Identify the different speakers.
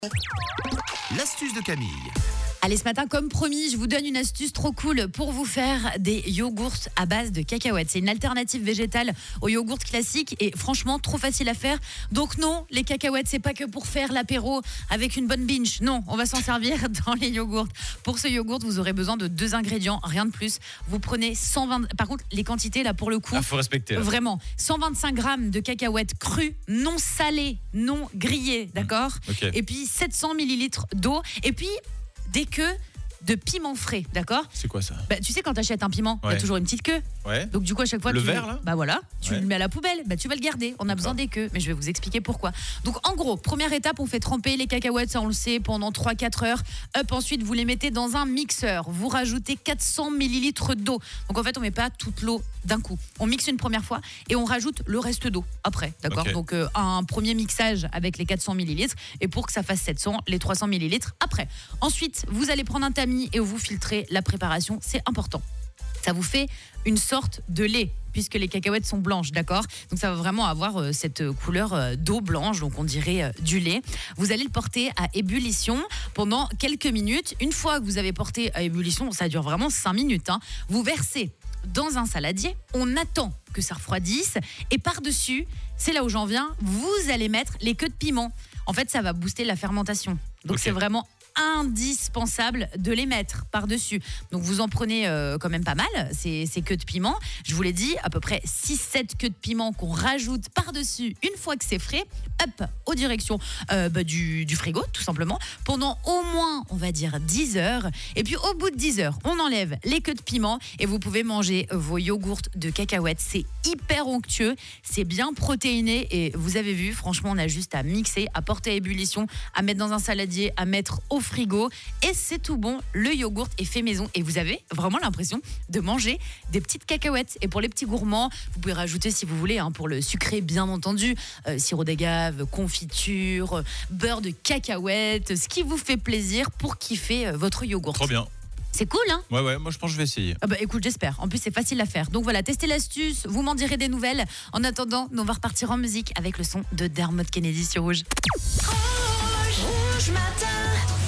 Speaker 1: L'astuce de Camille.
Speaker 2: Allez, ce matin, comme promis, je vous donne une astuce trop cool pour vous faire des yogourts à base de cacahuètes. C'est une alternative végétale aux yogourts classiques et franchement, trop facile à faire. Donc non, les cacahuètes, c'est pas que pour faire l'apéro avec une bonne binge. Non, on va s'en servir dans les yogourts. Pour ce yogourt, vous aurez besoin de 2 ingrédients, rien de plus. Vous prenez 120... Par contre, les quantités, là, pour le coup...
Speaker 3: faut respecter. Là.
Speaker 2: Vraiment, 125 grammes de cacahuètes crues, non salées, non grillées, d'accord ?
Speaker 3: Ok.
Speaker 2: Et puis 700 millilitres d'eau. Et puis... des queues de piment frais, d'accord ?
Speaker 3: C'est quoi ça ?
Speaker 2: Tu sais, quand tu achètes un piment, il y a
Speaker 3: Ouais.
Speaker 2: toujours une petite queue.
Speaker 3: Ouais.
Speaker 2: Donc du coup, à chaque fois,
Speaker 3: Le
Speaker 2: tu
Speaker 3: vert, là ?
Speaker 2: tu
Speaker 3: Ouais.
Speaker 2: le mets à la poubelle. Tu vas le garder. On a besoin des queues, mais je vais vous expliquer pourquoi. Donc en gros, première étape, on fait tremper les cacahuètes, ça on le sait, pendant 3-4 heures. Ensuite, vous les mettez dans un mixeur. Vous rajoutez 400 millilitres d'eau. Donc en fait, on met pas toute l'eau d'un coup. On mixe une première fois et on rajoute le reste d'eau après, d'accord ?
Speaker 3: Ok.
Speaker 2: Donc un premier mixage avec les 400 millilitres et pour que ça fasse 700, les 300 millilitres après. Ensuite, vous allez prendre un tamis et vous filtrez la préparation, c'est important. Ça vous fait une sorte de lait, puisque les cacahuètes sont blanches, d'accord ? Donc ça va vraiment avoir cette couleur d'eau blanche, donc on dirait du lait. Vous allez le porter à ébullition pendant quelques minutes. Une fois que vous avez porté à ébullition, ça dure vraiment 5 minutes, vous versez dans un saladier, on attend que ça refroidisse, et par-dessus, c'est là où j'en viens, vous allez mettre les queues de piment. En fait, ça va booster la fermentation. Donc
Speaker 3: Ok.
Speaker 2: c'est vraiment indispensable de les mettre par-dessus. Donc vous en prenez quand même pas mal, ces queues de piment. Je vous l'ai dit, à peu près 6-7 queues de piment qu'on rajoute par-dessus une fois que c'est frais, hop, aux directions du frigo, tout simplement, pendant au moins, on va dire, 10 heures. Et puis au bout de 10 heures, on enlève les queues de piment et vous pouvez manger vos yogourts de cacahuètes. C'est hyper onctueux, c'est bien protéiné et vous avez vu, franchement, on a juste à mixer, à porter à ébullition, à mettre dans un saladier, à mettre au frigo et c'est tout bon. Le yogourt est fait maison et vous avez vraiment l'impression de manger des petites cacahuètes. Et pour les petits gourmands, vous pouvez rajouter si vous voulez, pour le sucré bien entendu, sirop d'agave, confiture, beurre de cacahuète, ce qui vous fait plaisir pour kiffer votre yogourt.
Speaker 3: Trop bien.
Speaker 2: C'est cool, hein ?
Speaker 3: Ouais, moi je pense que je vais essayer.
Speaker 2: Écoute, j'espère. En plus, c'est facile à faire. Donc voilà, testez l'astuce, vous m'en direz des nouvelles. En attendant, nous on va repartir en musique avec le son de Dermot Kennedy sur Rouge.
Speaker 4: Rouge matin.